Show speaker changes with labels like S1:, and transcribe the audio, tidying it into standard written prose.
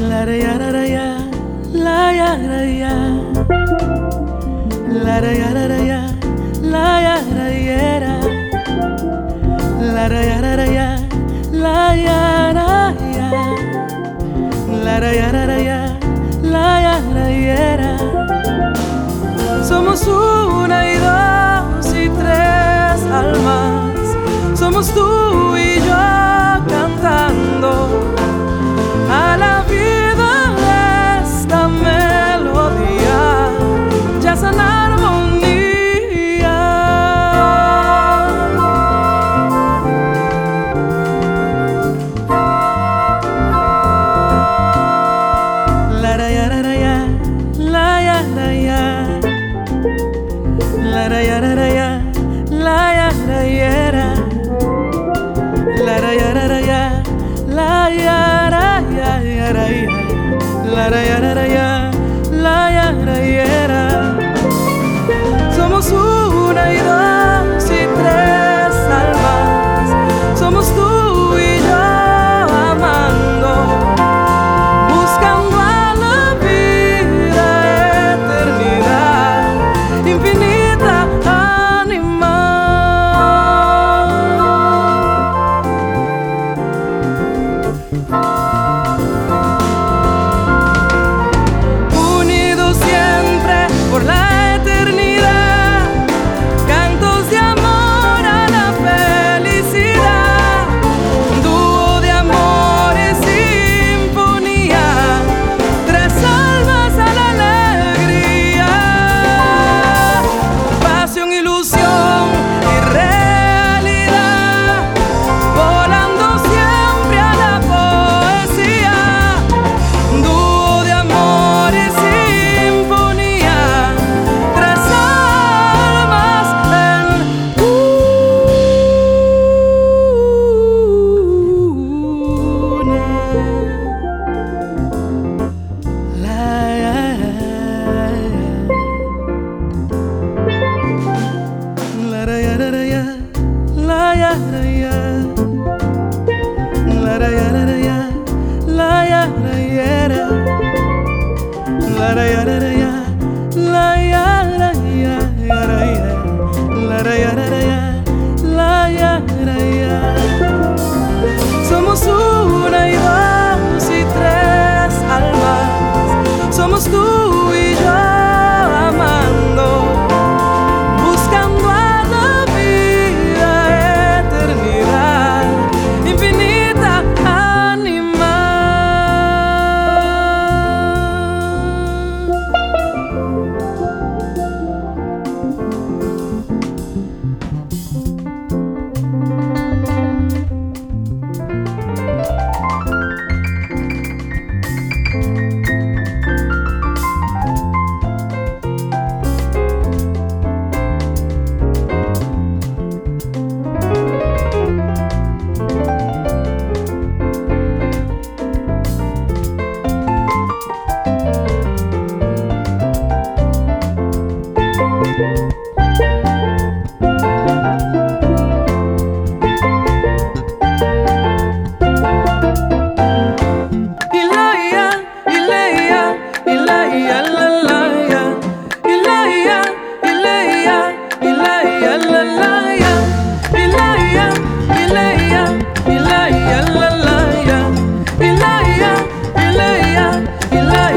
S1: La ra ya ra ra ya, la ya ra ya, la ra ya ra ra ya, la ya ra yera, la ra ya ra ra ya, la ya ra ya, la ra ya ra ra ya, la ya ra yera. Somos una y dos y tres almas, somos tú y yo cantando a la vida esta melodía, ya es en armonía. La ra ya ra ra ya, la ya ra ya, la ra ya ra ra ya, la ya ra yera, la ra ya ra ra ya, la ya ra ya ya ra ya, la ra ya ra ra ya, la ya ra yera. Somos una y dos y tres almas, somos tú y yo amando, buscando a la vida eternidad infinita, unidos siempre por la eternidad, cantos de amor a la felicidad, dúo de amor y sinfonía, tres almas a la alegría, pasión, ilusión y realidad, volando siempre a la poesía, dúo de amor y sinfonía, tres almas en una. La ya la ra ya ra ra ya, la ya ra ya, la ra ya ra ra ya, la ya ra yera, la ra ya ra ra ya, la ya ra ya ya ra ya, la ra ya ra ra ya, la ya ra ya. Somos una y dos y tres almas, somos tú y yo amando, buscando a la vida eternidad infinita, Ilaya,